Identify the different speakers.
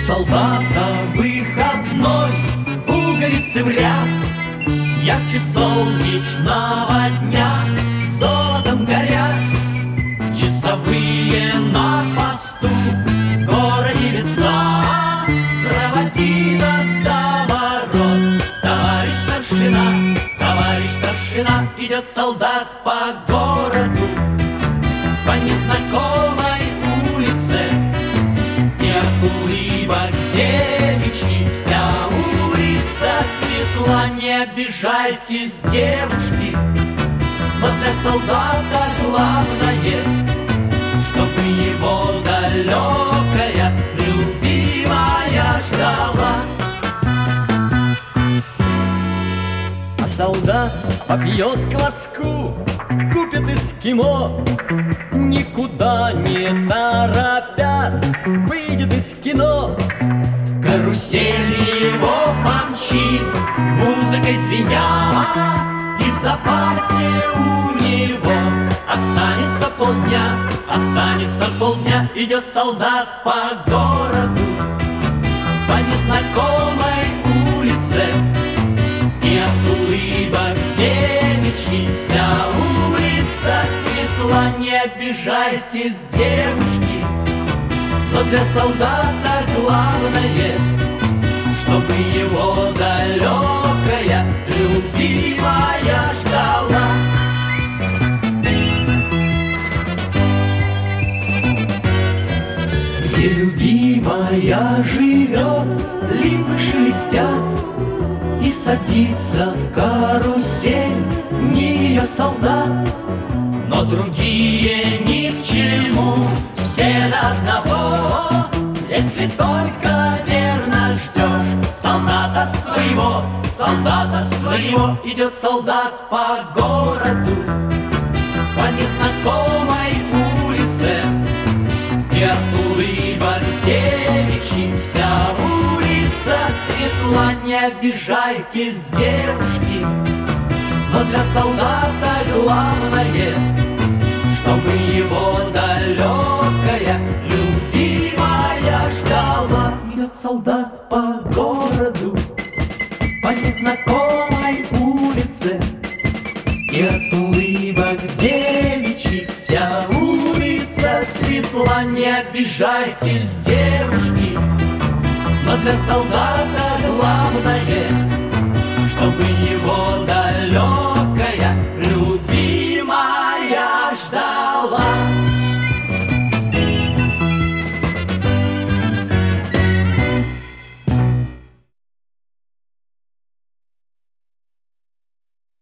Speaker 1: солдата выходной, пуговицы в ряд, ярче солнечного дня, золотом горят. Часовые на посту, в городе весна, проводи нас до ворот. Товарищ старшина, идет солдат по городу, по незнакомой улице. Нет улыбок девичьих, вся улица светла. Не обижайтесь, девушки, но для солдата главное, чтобы его далекая любимая ждала. А солдат попьет кваску, купит эскимо, никуда не торопясь выйдет из кино. Карусель его помчит, музыкой звеня, и в запасе у него останется полдня. Идет солдат по городу, по незнакомой улице. Нет улыбок девичьих, вся улица светла. Не обижайтесь, девушки, но для солдата главное, чтобы его далекая любимая ждала. Где любимая живет, липы шелестят, и садится в карусель не ее солдат. Но другие ни к чему, все до одного, если только верно ждешь солдата своего. Идет солдат по городу, по незнакомой улице. Нет улыбок девичьих, вся улица светла. Не обижайтесь, девушки, но для солдата главное, чтобы его далекая любимая ждала. Идет солдат по городу, по незнакомой улице. Нет улыбок девичьих, вся улица светла. Не обижайтесь, девушки, но для солдата главное, чтобы его далекая